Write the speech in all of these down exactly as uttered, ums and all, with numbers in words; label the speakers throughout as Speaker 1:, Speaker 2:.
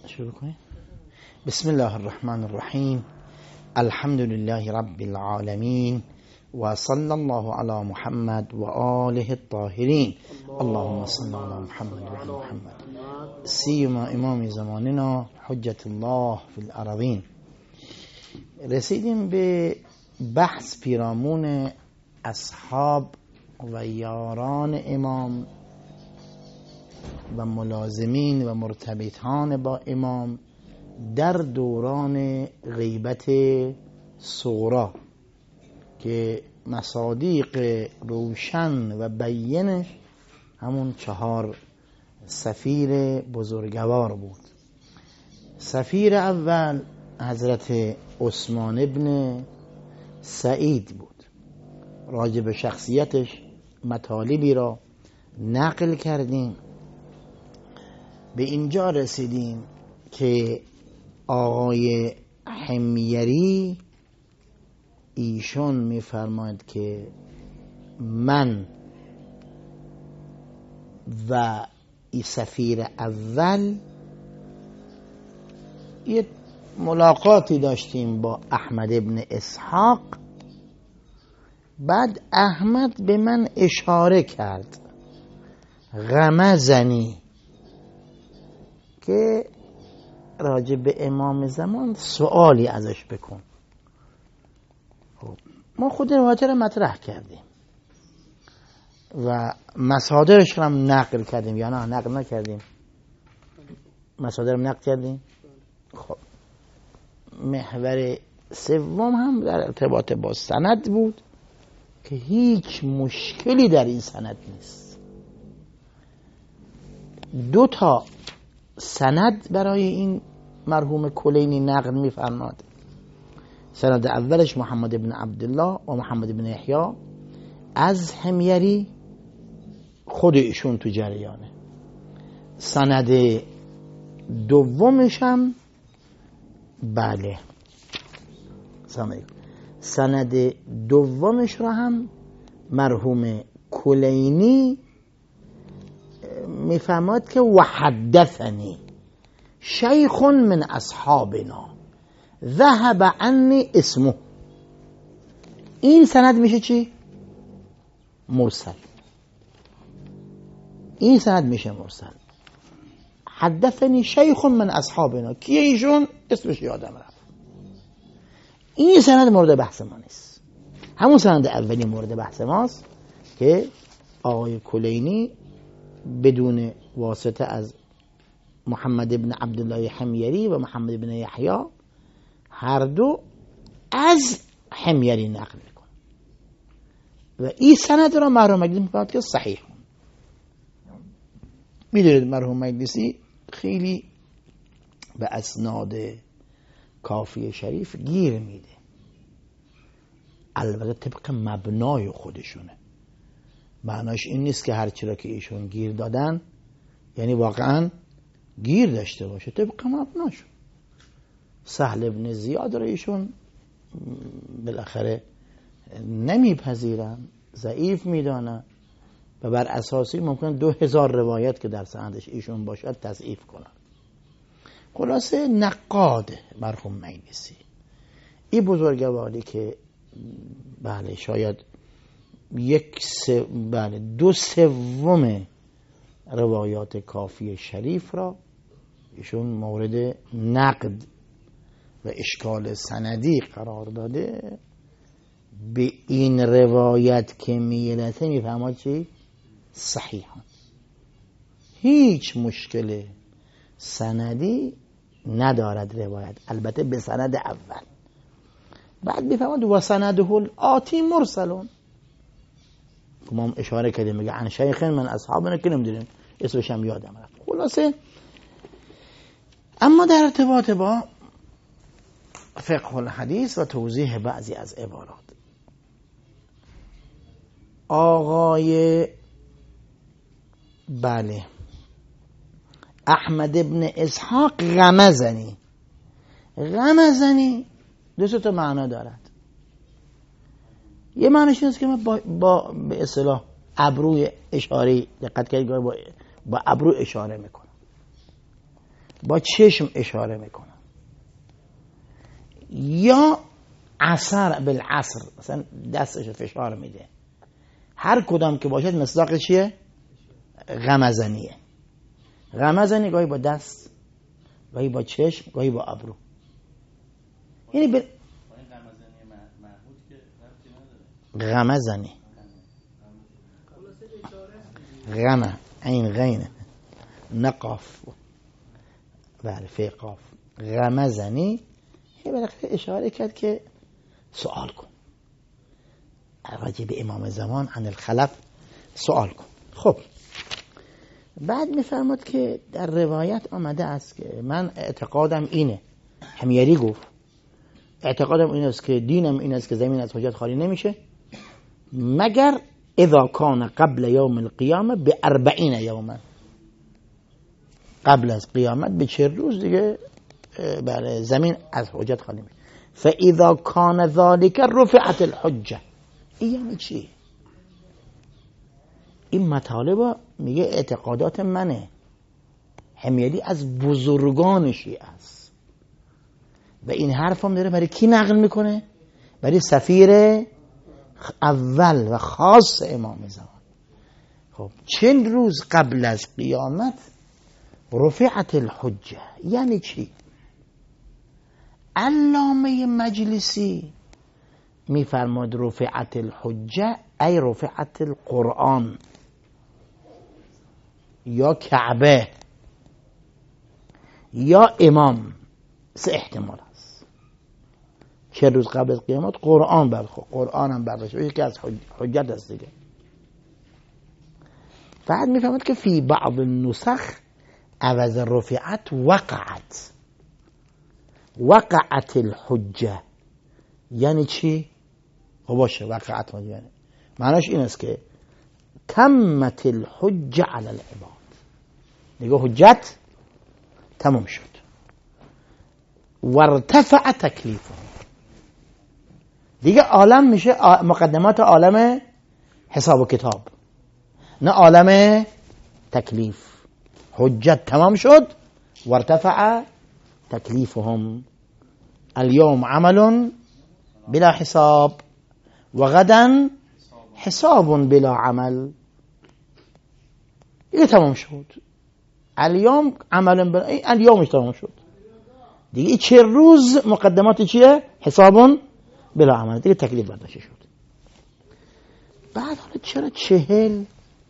Speaker 1: شروع کنیم. بسم الله الرحمن الرحیم. الحمد لله رب العالمین و صلی الله علی محمد و آله الطاهرین. اللهم صل علی محمد و علی محمد سیما امام زماننا حجت الله فی الارضین. رسیدیم به بحث پیرامون اصحاب و یاران امام و ملازمین و مرتبطان با امام در دوران غیبت صغرا که مصادیق روشن و بیینش همون چهار سفیر بزرگوار بود. سفیر اول حضرت عثمان ابن سعید بود. راجع به شخصیتش مطالبی را نقل کردیم. به اینجا رسیدیم که آقای حمیری ایشون میفرماید که من و ای سفیر اول یه ملاقاتی داشتیم با احمد ابن اسحاق. بعد احمد به من اشاره کرد، غمزنی، که راجع به امام زمان سوالی ازش بکن. ما خود روایت رو مطرح کردیم و مصادرش رو هم نقل کردیم یا نه نقل نکردیم؟ مصادر رو نقل کردیم. خب محور سوم هم در ارتباط با سند بود که هیچ مشکلی در این سند نیست. دو تا سند برای این مرحوم کلینی نقل می‌فرماد. سند اولش محمد ابن عبدالله و محمد ابن یحیی از حمیری، خود ایشون تو جریانه. سند دومش هم بله سامعی. سند دومش رو هم مرحوم کلینی میفهمد که وحدثنی شیخ من اصحابنا ذهب عنی اسمه. این سند میشه چی؟ مرسل. این سند میشه مرسل. حدثنی شیخ من اصحابنا، کیه ایشون؟ اسمش یادم رفت. این سند مورد بحث ما نیست. همون سند اولی مورد بحث ماست که آقای کلینی بدون واسطه از محمد ابن عبدالله حمیری و محمد ابن یحیی هر دو از حمیری نقل میکنه و این سند را مرحوم مجلسی میگه که صحیح. میدونید مرحوم مجلسی خیلی به اسناد کافی شریف گیر میده، البته طبق مبنای خودشونه. معناش این نیست که هر چی را که ایشون گیر دادن یعنی واقعا گیر داشته باشه. طبق مبناشون سهل ابن زیاد را ایشون بالاخره نمیپذیرن، ضعیف میدانن و بر اساسی ممکن دو هزار روایت که در سندش ایشون باشد تضعیف کنن. خلاصه نقاد مرحوم مجلسی این بزرگواری که بله شاید یک سو... بله دو سوم روایات کافی شریف را ایشون مورد نقد و اشکال سندی قرار داده. به این روایت که میرسه میفهمد چی؟ صحیحان. هیچ مشکل سندی ندارد روایت، البته به سند اول. بعد میفهمد و سنده الآتی مرسلون. ما هم اشاره کردیم میگه عن شیخ من اصحابنا که نمیدونیم اسمش هم یادم رفت. خلاصه اما در ارتباط با فقه الحدیث و توضیح بعضی از عبارات، آقای بله احمد ابن اسحاق غمزنی، غمزنی دو تا معنا دارد. یه معنیش اینه که من با, با به اصطلاح ابروی اشاره، دقت کنید با با ابرو اشاره میکنم. با چشم اشاره میکنه، یا عصر بالعصر مثلا دستش فشار میده. هر کدام که باشد مصداق چیه؟ غمزنیه. غمزنی گاهی با دست، گاهی با چشم، گاهی با ابرو. یعنی به غمزنی غمه این غینه نقاف بله فی قاف غمزنی. یه بالاخره اشاره کرد که سوال کن راجع به امام زمان عن الخلف سوال کن. خب بعد میفرماد که در روایت آمده است که من اعتقادم اینه، همیاری گفت اعتقادم این است که دینم این است که زمین از حجت خالی نمیشه مگر اذا کان قبل یوم القیامه به اربعین یوما، قبل از قیامت به چه روز دیگه بله زمین از حجت خالی میشه. فاذا کان ذلك رفعت الحجه. این یعنی چی؟ این مطالب میگه اعتقادات منه، همیلی از بزرگان شیعه است و این حرف هم داره برای کی نقل میکنه؟ برای سفیر اول و خاص امام زمان. خب چند روز قبل از قیامت رفعت الحجه یعنی چی؟ علامه مجلسی میفرماد رفعت الحجه ای رفعت القرآن یا کعبه یا امام. سه احتمال است. چه روز قبل از قیامت قرآن برخو قرآن هم برداشت یکی از حجت است دیگه. بعد میفهمد که فی بعض النسخ عوض رفعت وقعت وقعت الحجه یعنی چی؟ خب باشه وقعت یعنی معناش این است که تمت الحجه علی العباد، دیگه حجت تمام شد. وارتفع تکلیفه، دیگه عالم میشه مقدمات عالم حساب و کتاب نه عالم تکلیف. حجت تمام شد وارتفع تکلیفهم اليوم عمل بلا حساب و غدا حساب بلا عمل. دیگه تمام شد اليوم عمل بلا اليومش تمام شد دیگه. چه روز مقدمات چیه؟ حساب بلا عمل، دیگه تکلیف برداشته شد. بعد حالا چرا چهل؟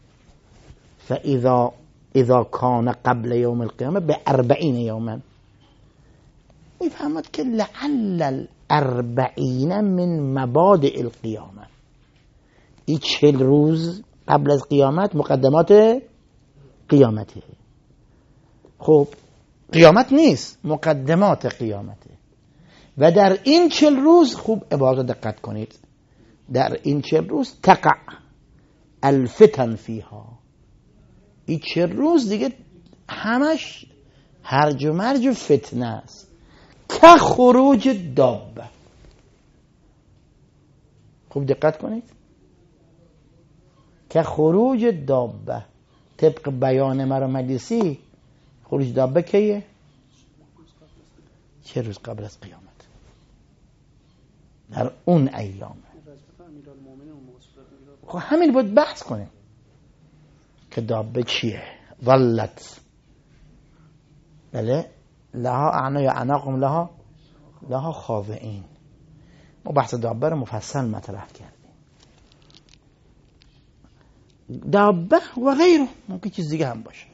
Speaker 1: فاذا اذا کان قبل یوم القیامه به اربعین یوما، میفهمد که لعل الاربعین من مبادئ القیامه. این چهل روز قبل از قیامت مقدمات قیامته. خب قیامت نیست، مقدمات قیامته. و در این چهل روز خوب عبارت دقت کنید، در این چهل روز تقع الفتن فیها. این چهل روز دیگه همش هرج و مرج و فتنه است. که خروج دابه. خوب دقت کنید، که خروج دابه طبق بیان مرا مجلسی خروج دابه کیه؟ چه روز قبل از قیامت در اون ایام. خب همین باید بحث کنیم که دابه چیه. ظلت بله لها اعنا یا اعناقم لها لها خاضعین. ما بحث دابه رو مفصل مطرح کردیم. دابه و غیره ممکن چیز دیگه هم باشه.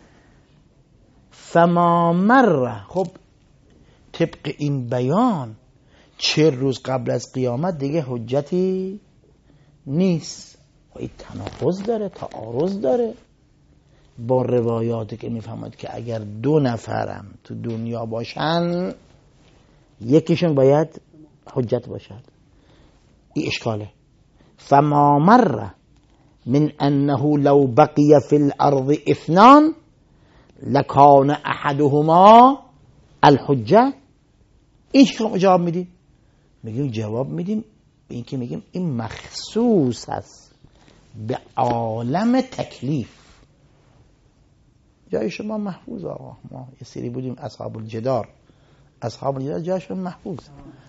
Speaker 1: فما مر، خب طبق این بیان چه روز قبل از قیامت دیگه حجتی نیست. این تناقض داره، تعارض داره با روایاتی که میفهمد که اگر دو نفرم تو دنیا باشن یکیشون باید حجت باشد. این اشکاله. فما مر من انه لو بقی فی الارض اثنان لکان احدهما الحجه. این چی جواب میدیم؟ میگیم جواب میدیم این که میگیم این مخصوص است به عالم تکلیف. جای شما محفوظ آقا. ما یه سری بودیم اصحاب الجدار، اصحاب الجدار جایشون محفوظ.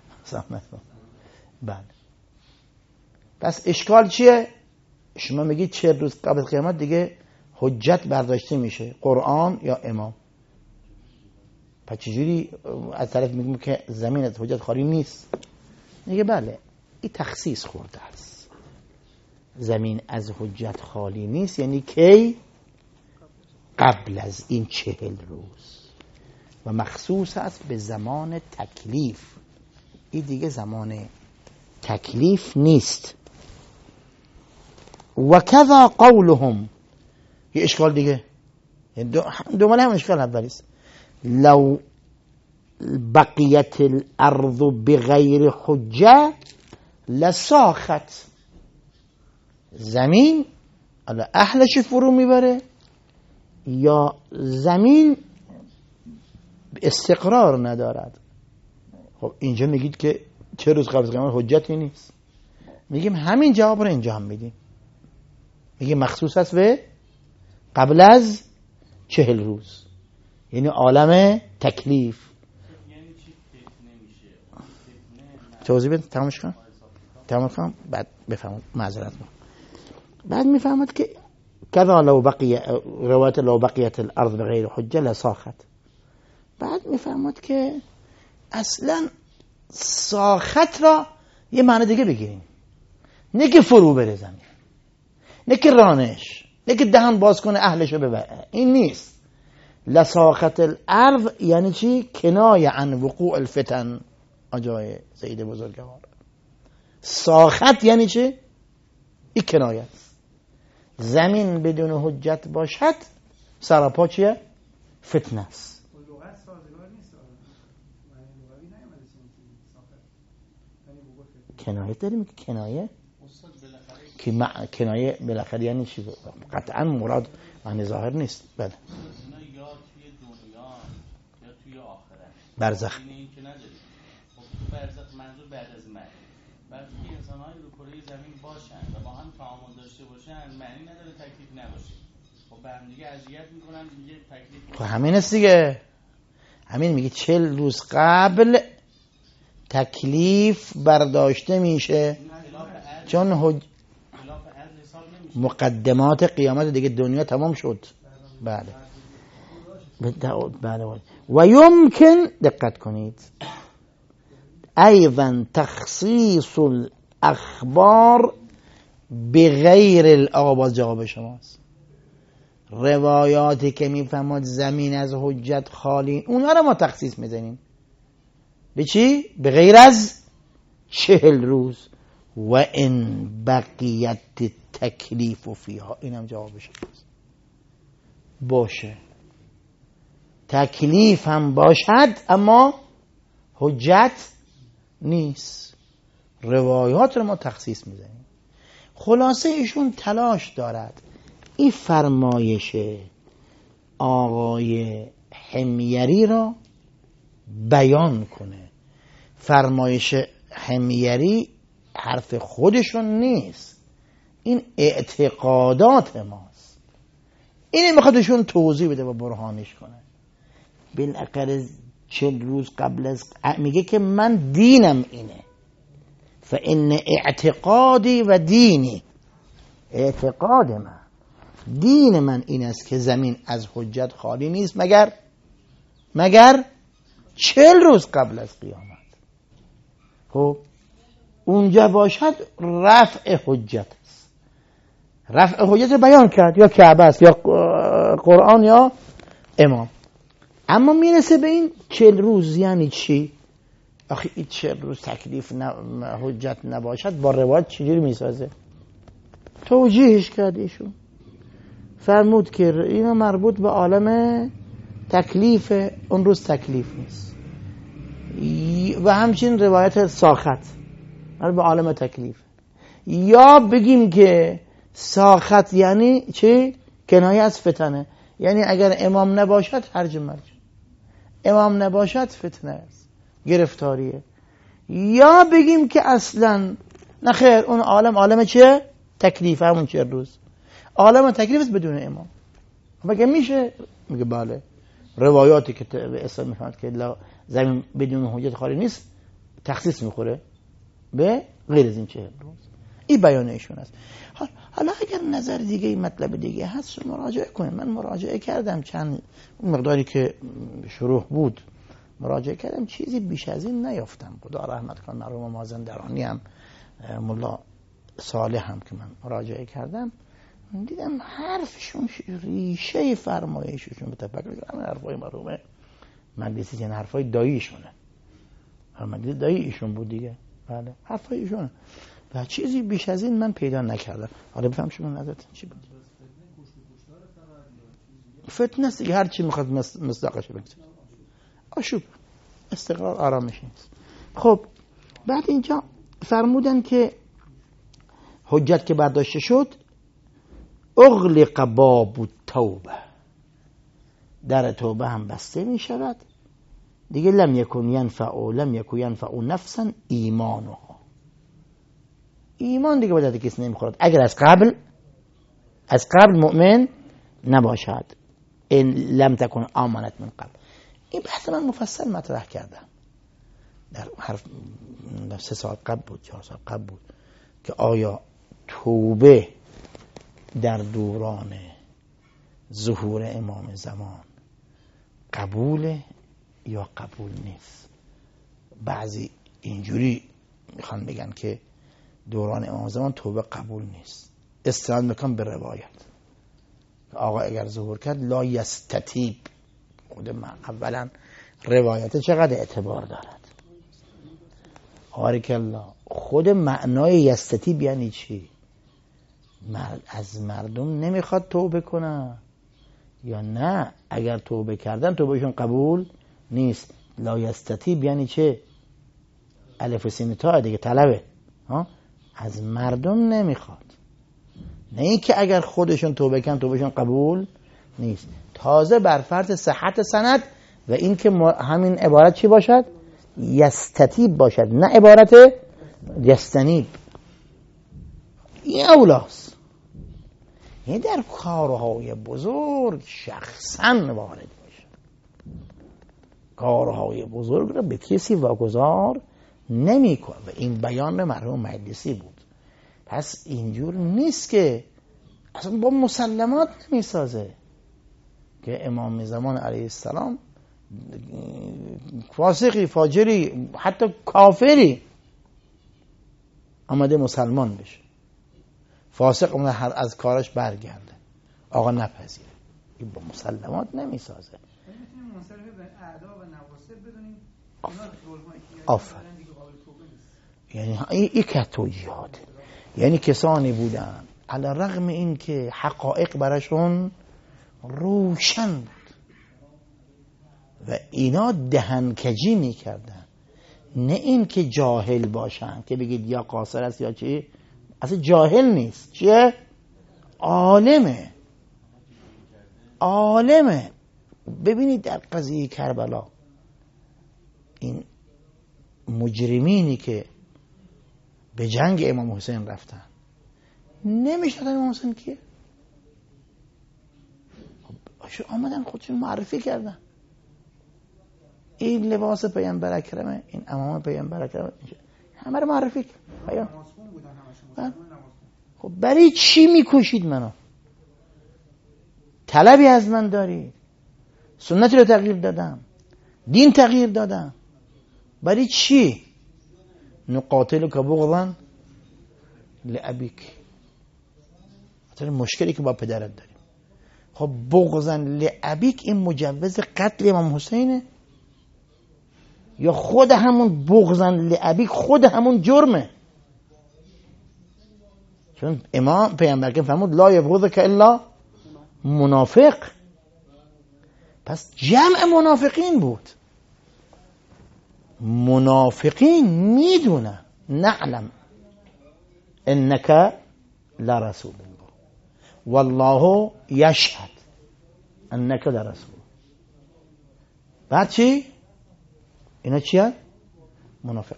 Speaker 1: بله. پس اشکال چیه؟ شما میگید چه روز قبل قیامت دیگه حجت برداشته میشه، قرآن یا امام. پس چجوری از طرف میگیم که زمین از حجت خالی نیست؟ میگه بله این تخصیص خورده است. زمین از حجت خالی نیست یعنی کی؟ قبل از این چهل روز و مخصوص است به زمان تکلیف. این دیگه زمان تکلیف نیست. و کذا قولهم، یه اشکال دیگه دوماله هم اشکال اولیست، لو بقیت الارض بغیر حجه لساخت. زمین اهلش فرو میبره یا زمین استقرار ندارد. خب اینجا میگید که چه روز قبل از قیامت حجتی نیست. میگیم همین جواب رو اینجا هم میدیم، میگیم مخصوص است به قبل از چهل روز، یعنی عالم تکلیف.
Speaker 2: یعنی چی فتنه میشه؟
Speaker 1: توضیح بدم تمامش کنم تمام کنم بعد بفهمم معذرت ما. بعد میفهمد که کذا لو بقی روایت لو بقیت الارض بغیر حجه لساخت. بعد میفهمد که اصلا ساخت را یه معنی دیگه بگیریم، نه که فرو بره زمین، نه که رانش، نه که دهن باز کنه اهلشو ببره، این نیست. لساخت الارض یعنی چی؟ کنایه عن وقوع الفتن. آجای سید بزرگوار، ساخت یعنی چی؟ این کنایه است. زمین بدون حجت باشد سراپا چیه؟ فتنه است. کنایه داریم که کنایه که مع... کنایه بالاخره یعنی چی؟ قطعا مراد معنی ظاهر نیست. بله
Speaker 2: اینا یا توی دنیا یا توی آخرت
Speaker 1: برزخ.
Speaker 2: این که نداریم. خب برزخ منظور بعد از مرگ. وقتی که انسان‌های رو کره زمین باشن و با هم تعامل داشته باشن معنی نداره تکلیف نباشه. خب به هم دیگه اذیت میکنن دیگه تکلیف.
Speaker 1: خب همین است دیگه. همین میگه چهل روز قبل تکلیف برداشته میشه، چون حج... مقدمات قیامت دیگه دنیا تمام شد. بله بله. و یمکن دقت کنید ایضا تخصیص الاخبار بغیر الآواز. جواب شماست. روایاتی که میفهمد زمین از حجت خالی، اونها رو ما تخصیص میزنیم به چی؟ به غیر از چهل روز. و ان بقیت تکلیف فیها، اینم جوابش هست. باشه تکلیف هم باشد اما حجت نیست. روایات رو ما تخصیص میزنیم. خلاصه ایشون تلاش دارد این فرمایش آقای حمیری را بیان کنه. فرمایش حمیری حرف خودشون نیست، این اعتقادات ماست. اینه میخوادشون توضیح بده و برهانش کنه. بالاخره چند روز قبل از میگه که من دینم اینه، فان اعتقادی و دینی، اعتقاد من دین من این است که زمین از حجت خالی نیست مگر مگر چهل روز قبل از قیامت. خب اونجا باشد رفع حجت است. رفع حجت بیان کرد، یا کعبه است یا قرآن یا امام. اما میرسه به این چهل روز یعنی چی؟ آخه این چهل روز تکلیف ن... حجت نباشد با روایت چجوری میسازه؟ توجیهش کرد ایشون، فرمود که اینا مربوط به عالم تکلیف، اون روز تکلیف نیست. و همچنین روایت ساخت مربوط به عالم تکلیف. یا بگیم که ساخت یعنی چی؟ کنایه از فتنه، یعنی اگر امام نباشد هرج مرج، امام نباشد فتنه است، گرفتاریه. یا بگیم که اصلا نخیر، اون عالم عالم چه؟ تکلیف، همون چه روز عالم تکلیف است بدون امام. مگه میشه میگه بله. روایاتی که به اسلام میفهمد که زمین بدون حجت خالی نیست تخصیص میخوره به غیر از این چه روز. این بیان ایشون است. حالا اگر نظر دیگه مطلب دیگه هست شما مراجعه کنید. من مراجعه کردم چند مقداری که شروع بود مراجعه کردم، چیزی بیش از این نیافتم. خدا رحمت کنه مرحوم مازندرانی هم ملا صالح هم که من مراجعه کردم دیدم حرفشون ریشه فرمایششون به تفکر همین حرفای مرحوم مجلسی، یعنی حرفای داییشونه. مجلسی دایی ایشون بود دیگه. بله حرفای ایشونه و چیزی بیش از این من پیدا نکردم. حالا بفهم شما نظرتون چی بود؟ فتنه است دیگه، هر چی میخواد مصداقش بگید. آشوب استقرار آرامش نیست. خب بعد اینجا فرمودن که حجت که برداشته شد اغلق باب التوبه، در توبه هم بسته می شود دیگه. لم یکن ینفع لم یکن ینفع نفسا ایمانها، ایمان دیگه به درد کسی نمیخورد اگر از قبل از قبل مؤمن نباشد. این لم تکن آمنت من قبل. این بحث من مفصل مطرح کردم در حرف در سه سال قبل بود چهار سال قبل بود که آیا توبه در دوران ظهور امام زمان قبوله یا قبول نیست. بعضی اینجوری میخوان بگن که دوران امام زمان توبه قبول نیست، استناد میکنم به روایت آقا اگر ظهور کرد لا یستتیب. خود من اولا روایت چقدر اعتبار دارد. بارک الله. خود معنای یستتیب یعنی چی؟ مرد از مردم نمیخواد توبه کنه یا نه اگر توبه کردن توبهشون قبول نیست. لا یستتیب یعنی چه؟ الف و سین تا دیگه طلبه ها؟ از مردم نمیخواد، نه این که اگر خودشون توبه کنن توبهشون قبول نیست. تازه بر فرض صحت سند و این که همین عبارت چی باشد؟ یستتیب باشد، نه عبارت یستنیب. این اولاست. این در کارهای بزرگ شخصا وارد میشه. کارهای بزرگ را به کسی واگذار نمی کنه و این بیان مرحوم مجلسی بود. پس اینجور نیست که اصلا با مسلمات نمی سازه که امام زمان علیه السلام فاسقی فاجری حتی کافری آمده مسلمان بشه، فاسق اومده از کارش برگرده آقا نپذیره. این با مسلمات نمی سازه.
Speaker 3: میتونیم منصرف به اعدا و نواصب بدونیم
Speaker 1: آفر. یعنی این که توجیهات، یعنی کسانی بودن علی رغم این که حقایق براشون روشن بود و اینا دهنکجی میکردن، نه این که جاهل باشن که بگید یا قاصر است یا چی. اصلا جاهل نیست، چیه؟ عالمه عالمه. ببینید در قضیه کربلا این مجرمینی که به جنگ امام حسین رفتن نمیشناختن امام حسین کیه؟ خب آمدن خودشون معرفی کردن، این لباس پیامبر اکرمه، این عمامه پیامبر اکرمه، همه رو معرفی کرد. خب برای چی میکشید منو؟ طلبی از من دارید؟ سنتی رو تغییر دادم، دین تغییر دادم، برای چی؟ نقاتل که بغضا لابیک. مثلا مشکلی که با پدرت داریم. خب بغضا لابیک این مجوز قتل امام حسینه یا خود همون بغضا لابیک خود همون جرمه؟ چون امام پیامبر که فرمود لا یبغضک الا منافق. پس جمع منافقین بود. منافقین میدونن نعلم انک لرسول الله والله یشهد انک لرسول. بعد چی؟ اینا چی هست؟ منافق.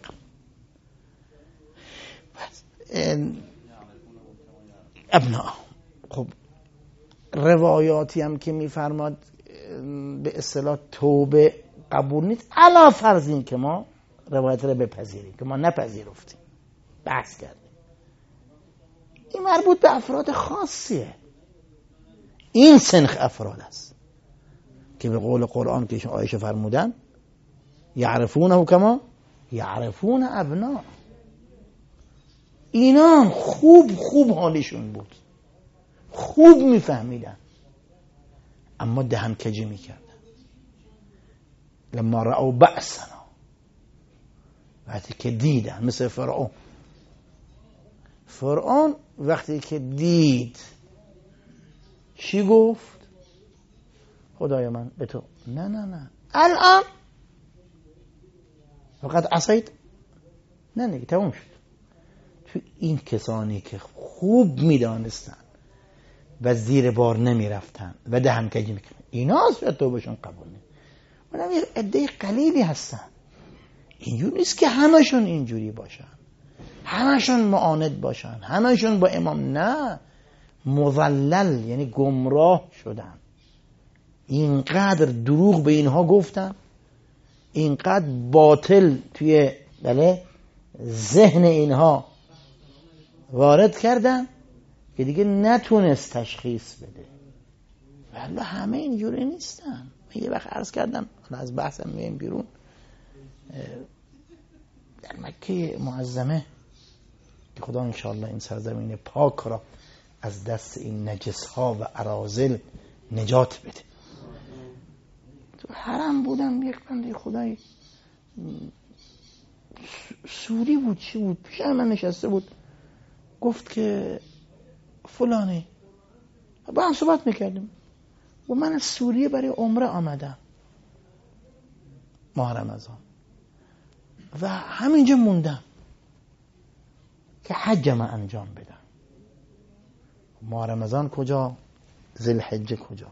Speaker 1: ابنا. خب روایاتی هم که میفرماد به اصطلاح توبه قبول نیست، علا فرض این که ما روایت رو بپذیریم که ما نپذیرفتیم، بحث کردیم، این مربوط به افراد خاصیه، این سنخ افراد است که به قول قرآن که ایشون آیشه فرمودن یعرفونه کما یعرفون ابنا، اینا خوب خوب حالشون بود، خوب میفهمیدن، اما دهن کجی میکردن. لما رأوا بأسنا، وقتی که دیدن، مثل فرعون فرعون وقتی که دید چی گفت؟ خدای من به تو نه نه نه الان فقط عصیت نه نگه تموم شد. تو این کسانی که خوب میدانستن و زیر بار نمی رفتن و دهن کجی میکنن، اینا اصلا توبهشون قبول نیست. منم یه عده قلیلی هستن، اینجور نیست که همشون اینجوری باشن، همشون معاند باشن، همشون با امام، نه، مضلل یعنی گمراه شدن، اینقدر دروغ به اینها گفتن، اینقدر باطل توی بله ذهن اینها وارد کردن که دیگه نتونست تشخیص بده. ولی همه اینجوری نیستن. من یه وقت عرض کردم از بحثم میایم بیرون، در مکه معظمه که خدا انشاءالله این سرزمین پاک را از دست این نجس ها و اراذل نجات بده. تو حرم بودم، یک بنده خدای سوری بود چی بود پیش من نشسته بود، گفت که فلانی، با هم صحبت میکردیم، و من از سوریه برای عمره آمدم ماه رمضان و همینجا موندم که حجم انجام بدم. ماه رمضان کجا؟ ذوالحجه کجا؟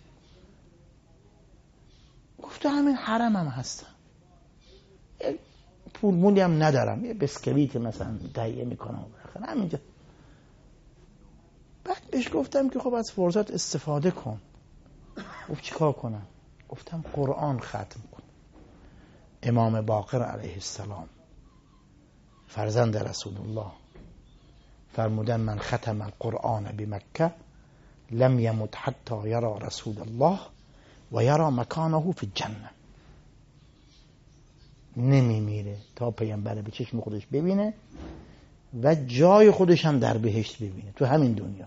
Speaker 1: گفت همین حرم هم هستم، یک پول مولی هم ندارم، یه بسکویت مثلا تهیه میکنم همینجا. بعد بهش گفتم که خب از فرصت استفاده کن. گفت چیکار کنم؟ گفتم قرآن ختم کن. امام باقر علیه السلام فرزند رسول الله فرمودن من ختم القرآن بمکه لم یمت حتی یرا رسول الله و یرا مکانه فی الجنه، نمی میره تا پیامبر به چشم خودش ببینه و جای خودش هم در بهشت ببینه تو همین دنیا.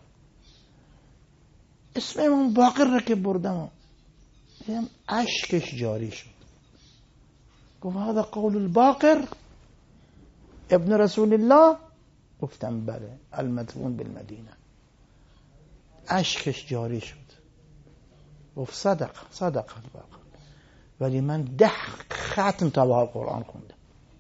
Speaker 1: اسم امام باقر را که بردم اشکش جاری شد، گفت هذا قول الباقر ابن رسول الله. گفتم بله، المدفون بالمدینه. اشکش جاری شد، گفت صدق صدق الباقر، ولی من ده ختم تا قرآن خوندم.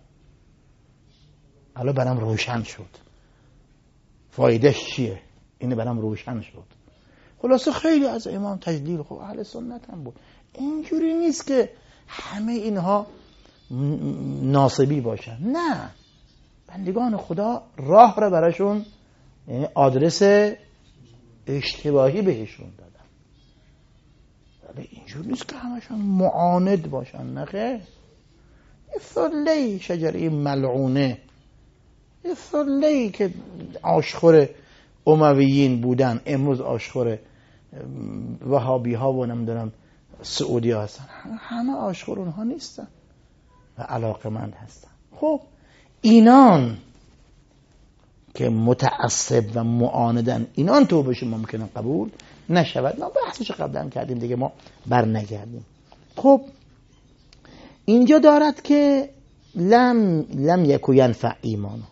Speaker 1: حالا برام روشن شد فایدهش چیه، اینه برام روشن شد. خلاصه خیلی از امام تجلیل، خب اهل سنت هم بود. اینجوری نیست که همه اینها ناصبی باشن، نه، بندگان خدا راه را براشون، یعنی آدرس اشتباهی بهشون دادن. ولی اینجوری نیست که همشون معاند باشن، نه خیر. یه فله شجره ملعونه، یه فله‌ای که آشخور امویین بودن امروز آشخور وهابی ها و نمیدونم سعودی ها هستن، همه آشخور اونها نیستن و علاقمند هستن. خب اینان که متعصب و معاندن، اینان توبهش ممکنه قبول نشود. ما بحثش قبلا کردیم دیگه، ما بر نگردیم. خب اینجا دارد که لم لم یکو ینفع ایمانها،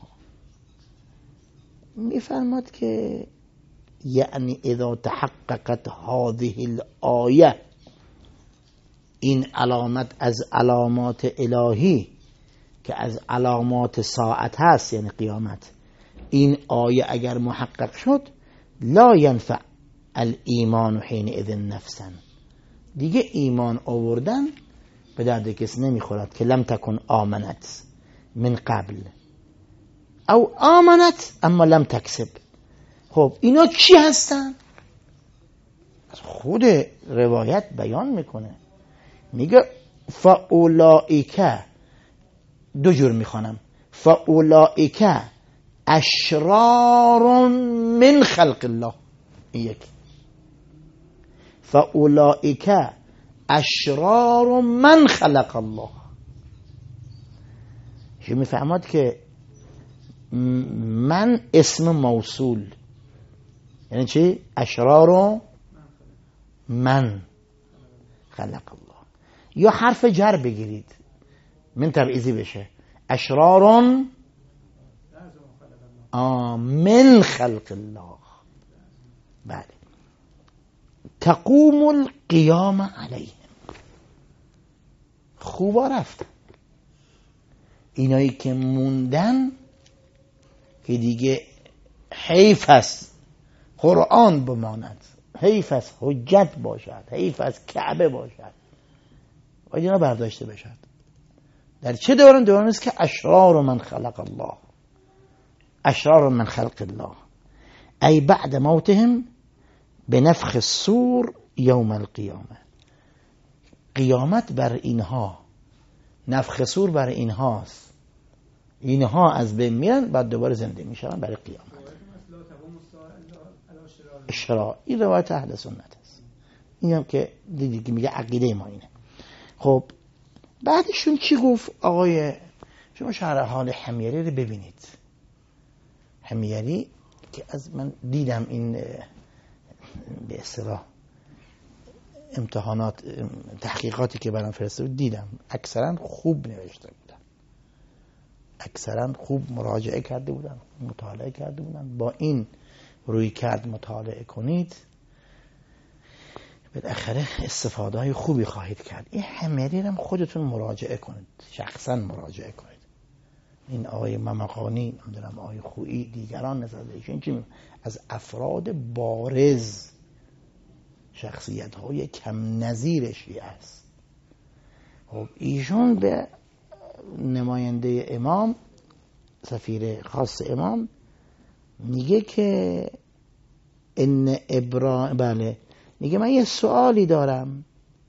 Speaker 1: میفرماد که یعنی اذا تحققت هذه الآیه، این علامت از علامات الهی که از علامات ساعت هست یعنی قیامت، این آیه اگر محقق شد لا ینفع الایمان حین اذن نفسا، دیگه ایمان آوردن به درد کس نمیخورد که لم تکن آمنت من قبل او آمنت اما لم تکسب. خب اینا چی هستن؟ خود روایت بیان میکنه، میگه فاولائک، دو جور میخوانم، فاولائک اشرار من خلق الله، این یک، فاولائک اشرار من خلق الله. شما میفهمد که من اسم موصول، یعنی چی؟ اشرار من خلق الله. یا حرف جر بگیرید من تبعیضی بشه، اشرار من خلق الله. بله. تقوم القیام علیهم، خوبا رفت اینایی که موندن که دیگه حیف است قرآن بماند، حیف است حجت باشد، حیف است کعبه باشد، و اینا برداشته بشد. در چه دوران؟ دوران است که اشرار من خلق الله، اشرار من خلق الله ای بعد موتهم بنفخ الصور یوم القیامه. قیامت بر اینها، نفخ صور بر اینهاست، اینها از بین میرن بعد دوباره زنده میشن برای قیامت. اشرار، این روایت اهل سنت است. این هم که دیدی که میگه عقیده ما اینه. خب بعدشون چی گفت آقای؟ شما شرح حال حمیری رو ببینید. حمیری که از من دیدم این به اصطلاح امتحانات تحقیقاتی که برام فرستاده دیدم، اکثرا خوب نوشته بودن، اکثرا خوب مراجعه کرده بودن، مطالعه کرده بودن. با این روی کرد مطالعه کنید بالاخره استفاده های خوبی خواهید کرد. این حمیری هم خودتون مراجعه کنید، شخصا مراجعه کنید. این آقای ممقانی، نمیدونم آقای خویی، دیگران نزدیشون چی از افراد بارز، شخصیت های کم نظیر شیعه است. خب ایشون به نماینده امام، سفیر خاص امام، میگه که ان ابراهیم، بله، میگه من یه سوالی دارم،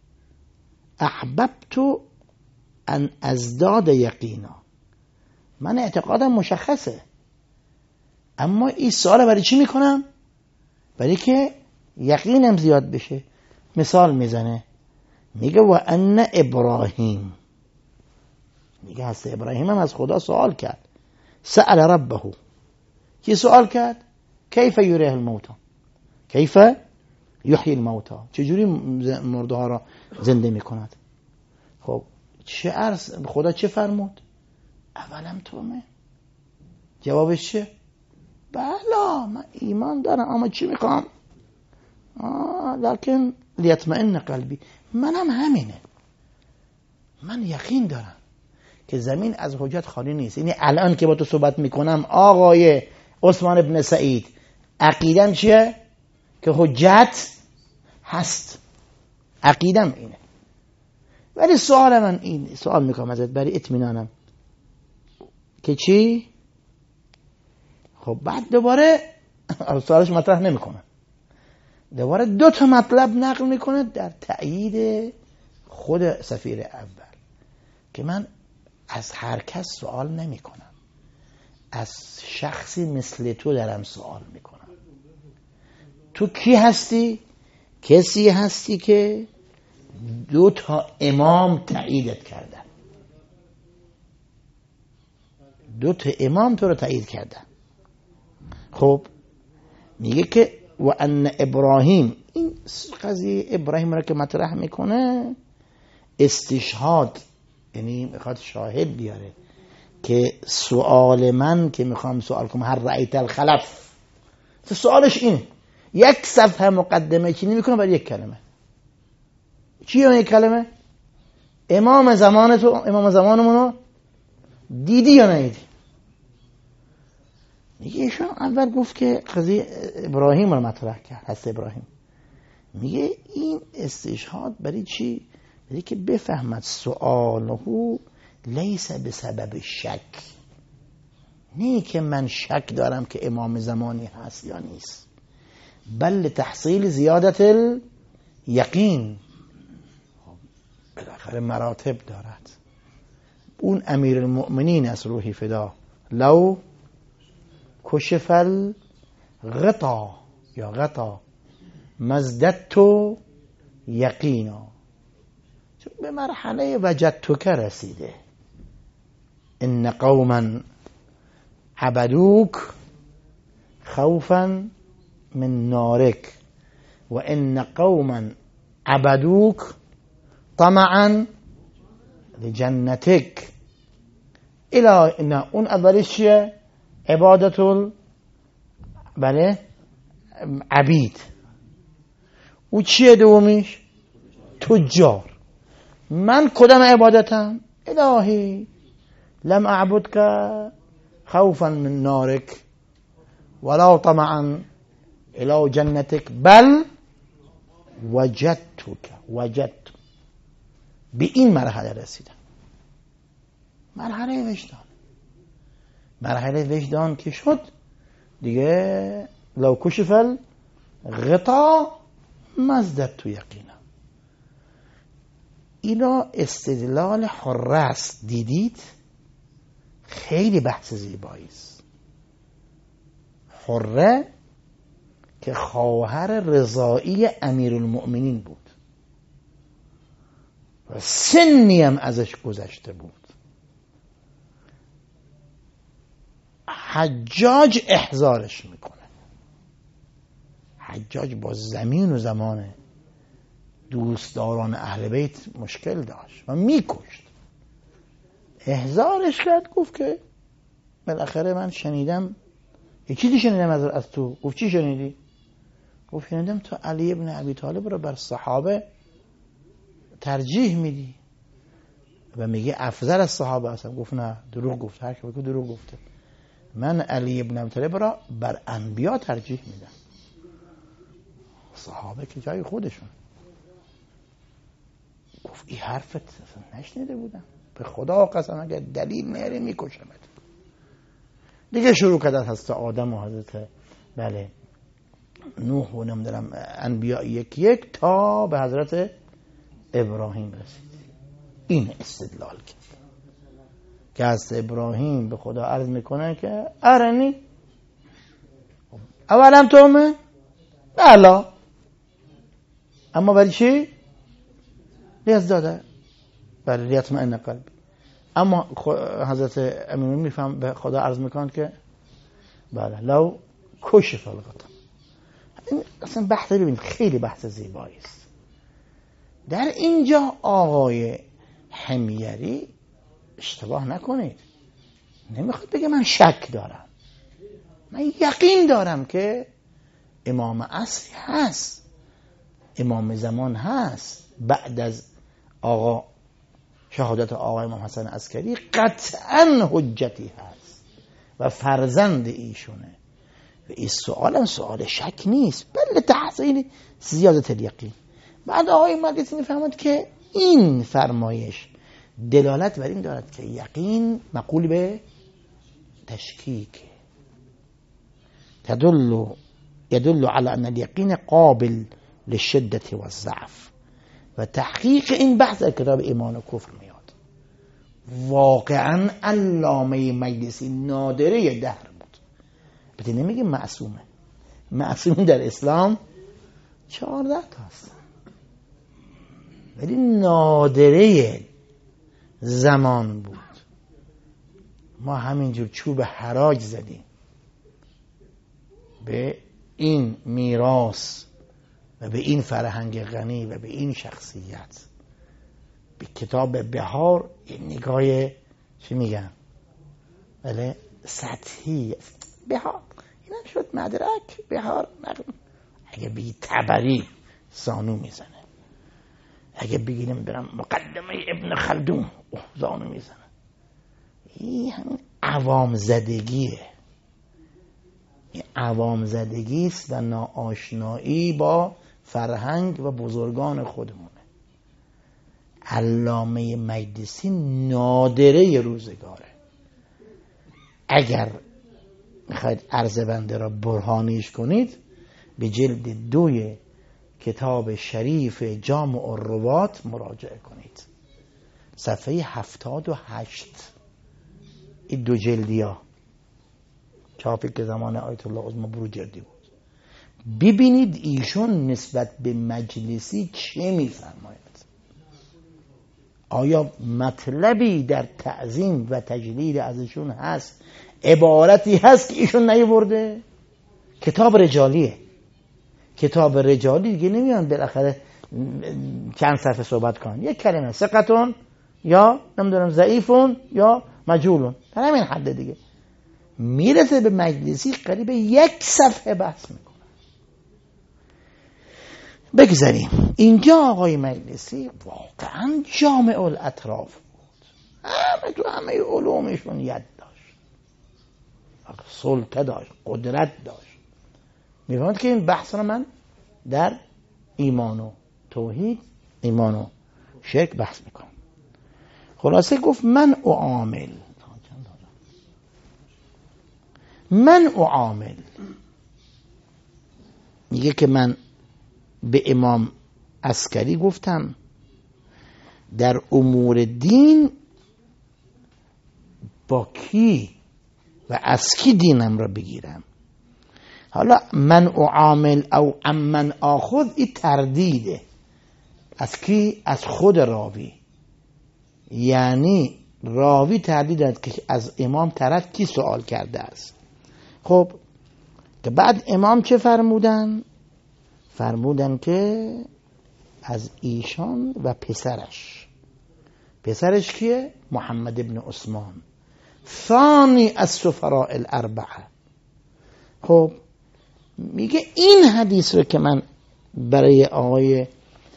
Speaker 1: احببت ان ازداد یقینا، من اعتقادم مشخصه، اما این سوال برای چی میکنم؟ برای که یقینم زیاد بشه. مثال میزنه، میگه و ان ابراهیم، میگه هست ابراهیم هم از خدا سوال کرد، سأل ربه، کی سوال کرد؟ کیف یریه الموتى، کیف یحیی الموتى، چجوری مرده ها را زنده میکند؟ خب چه عرض خدا چه فرمود؟ اولم تومه، جوابش چه؟ بله من ایمان دارم، اما چی میخوام؟ آه لکن لیطمئن قلبی، منم همینه، من یقین دارم که زمین از حجت خالی نیست. یعنی الان که با تو صحبت میکنم آقای عثمان ابن سعید، عقیدم چیه؟ که حجت هست، عقیدم اینه. ولی سوال من این، سوال میکنم ازت برای اطمینانم که چی؟ خب بعد دوباره سوالش مطرح نمیکنه، دوباره دو تا مطلب نقل میکنه در تأیید خود سفیر اول، که من از هر کس سوال نمی کنم، از شخصی مثل تو دارم سوال میکنم. تو کی هستی؟ کسی هستی که دو تا امام تأییدت کردن، دو تا امام تو رو تأیید کردن. خب میگه که و ان ابراهیم، این قضیه ابراهیم را که مطرح میکنه استشهاد، یعنی میخواد شاهد بیاره که سوال من که میخوام سوال کنم هر رأیت الخلف، سوالش این، یک صفحه مقدمه چینی میکنه برای یک کلمه. چیه اون یک کلمه؟ امام زمان تو، امام زمانمونو دیدی یا ندیدی؟ میگه ایشون اول گفت که قضیه ابراهیم رو مطرح کرد، هست ابراهیم. میگه این استشهاد برای چی؟ برای که بفهمد سؤاله لیس بسبب شک، نه که من شک دارم که امام زمانی هست یا نیست، بل تحصیل زیادت یقین بالاخره مراتب دارد. اون امیر المؤمنین از روحی فدا لو کشف الغطا یا غطا مزددت یقینا، چون به مرحله وجدتک رسیده. ان قوما عبدوک خوفا من نارک و ان قوما عبدوک طمعا لجنتک. الى نه اون اولش چیه؟ عبادت ال بله عبید. او چیه دومیش؟ تجار. من کدام عبادتم؟ الهی لم اعبدك خوفا من نارك ولا طمعا الى جنتك بل وجدتك. وجدت به این مرحله رسیدم. مرحله وجدان. مرحله وجدان که شد دیگه لو کشف الغطا مزددت یقینا. اینا استدلال حره است. دیدید خیلی بحث زیبایی است. حره که خواهر رضایی امیرالمؤمنین بود و سنی هم ازش گذشته بود. حجاج احضارش میکنه. حجاج با زمین و زمان دوستداران اهل بیت مشکل داشت و میکشت. احضارش کرد، گفت که بالاخره من شنیدم یه چیزی شنیدم از از تو. گفت چی شنیدی؟ گفت شنیدم تو علی ابن ابی طالب رو بر صحابه ترجیح میدی و میگه افضل از صحابه هستم. گفت نه، دروغ گفت. هر کی بگه دروغ گفته. من علی ابن ابی طالب را بر انبیا ترجیح میدم. صحابه که جای خودشون. گفت این حرفت اصلا نشنیده بودم، به خدا قسم اگر دلیل نیاری میکشمت. دیگه شروع کرد از حضرت آدم و حضرت بله نوح و نمیدونم انبیا یک یک تا به حضرت ابراهیم رسید. این استدلال کرد که از ابراهیم به خدا عرض میکنه که ارنی اولم تومه بلا، اما برای چی؟ لیز داده برای لیطمئن قلب. اما حضرت امیرالمؤمنین میفهم به خدا عرض میکنه که بله لو کشف الغطا. این اصلا بحث ببینید خیلی بحث زیبایی است. در اینجا آقای حمیری اشتباه نکنید، نمیخواد بگه من شک دارم، من یقین دارم که امام عصری هست، امام زمان هست، بعد از آقا شهادت آقای امام حسن عسکری قطعا حجتی هست و فرزند ایشونه و این سوال هم سوال شک نیست، بله تحصیل زیادت الیقین. بعد آقای مجلسی میفهمد که این فرمایش دلالت بر این دارد که یقین مقول به تشکیک، تدل يدل على أن اليقين قابل للشدة والضعف و تحقیق این بحث در کتاب ایمان و کفر میاد. واقعا علامه مجلسی نادره دهر بود. بده نمیگه معصومه، معصوم در اسلام چهارده تا هست، ولی نادره زمان بود. ما همینجور چوب حراج زدیم به این میراث و به این فرهنگ غنی و به این شخصیت. به کتاب بهار این نگاه چی میگن بله سطحی بهار اینا شد مدرک. بهار اگه بگی تبری زانو میزنه، اگه بگی نمیدونم مقدمه ابن خلدون زانو میزنه. این همین عوام زدگیه، این عوام زدگی است و ناآشنایی با فرهنگ و بزرگان خودمونه. علامه مجلسی نادره روزگاره. اگر میخواید عرض بنده را برهانیش کنید به جلد دوی کتاب شریف جامع الروات مراجعه کنید، صفحه هفتاد و هشت. این دو جلدیا چاپی که زمان آیت الله عظمی بروجردی بود. ببینید ایشون نسبت به مجلسی چه میفرماید. آیا مطلبی در تعظیم و تجلیل ازشون هست، عبارتی هست که ایشون نیورده؟ کتاب رجالیه، کتاب رجالی دیگه نمیان بالاخره چند صفحه صحبت کنن، یک کلمه ثقتون یا نمیدونم ضعیفون یا مجهولون، در همین حد دیگه. میرسه به مجلسی قریب یک صفحه بحث میکنه. بگذاریم اینجا آقای مجلسی واقعا جامع الاطراف بود، همه تو همه علومشون ید داشت، سلطه داشت، قدرت داشت. میفهمید که این بحث رو من در ایمان و توحید، ایمان و شرک بحث میکنم. خلاصه گفت من اعامل، من اعامل میگه که من به امام عسکری گفتم در امور دین با کی و از کی دینم را بگیرم. حالا من اعامل او ام من آخذ، این تردیده. از کی؟ از خود راوی. یعنی راوی تردید داد که از امام طرف کی سوال کرده است. خب که بعد امام چه فرمودن؟ فرمودن که از ایشان و پسرش. پسرش کیه؟ محمد ابن عثمان، ثانی از سفراء الاربعه. خب میگه این حدیث رو که من برای آقای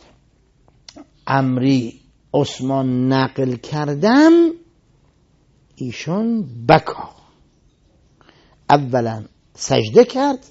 Speaker 1: عمری عثمان نقل کردم، ایشون بکا، اولا سجده کرد،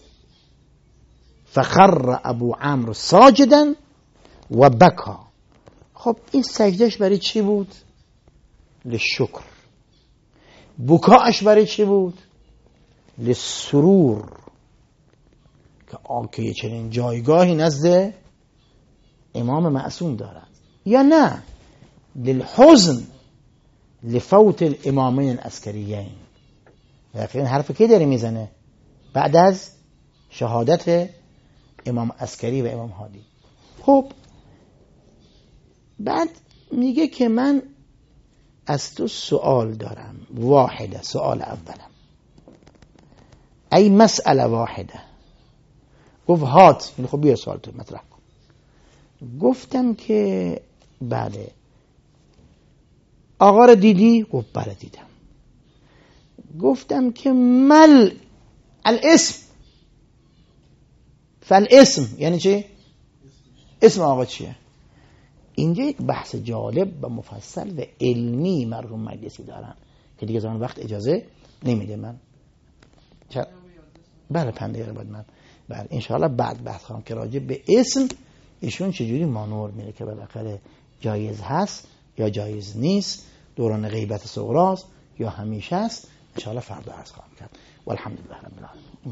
Speaker 1: فخر ابو عمرو ساجدا و بکا. خب این سجدهش برای چی بود؟ لشکر. بکاش برای چی بود؟ لسرور، که آنکه چنین جایگاهی نزد امام معصوم دارد، یا نه للحزن لفوت الامامین العسکریین. این حرف کی داره میزنه؟ بعد از شهادت امام عسکری و امام هادی. خب بعد میگه که من از تو سوال دارم، واحده، سوال اولم، ای مسئله واحده. گفت هات، یعنی خب بیا سوال تو مطرح کن. گفتم که بله. آقا رو دیدی؟ گفت بله دیدم. گفتم که مل الاسم، فالاسم یعنی چی؟ اسم آقا چیه؟ اینجا یک بحث جالب و مفصل و علمی مرحوم مجلسی دارن که دیگه زمان وقت اجازه نمیده. من چرا؟ بله پنج دقیقه بعد من بله انشاءالله بعد بحث خواهم که راجع به اسم ایشون چجوری مانور میره که بالاخره جایز هست یا جایز نیست، دوران غیبت صغراست یا همیشه است. انشاءالله فردا عرض خواهم کرد. والحمدلله رب العالمین.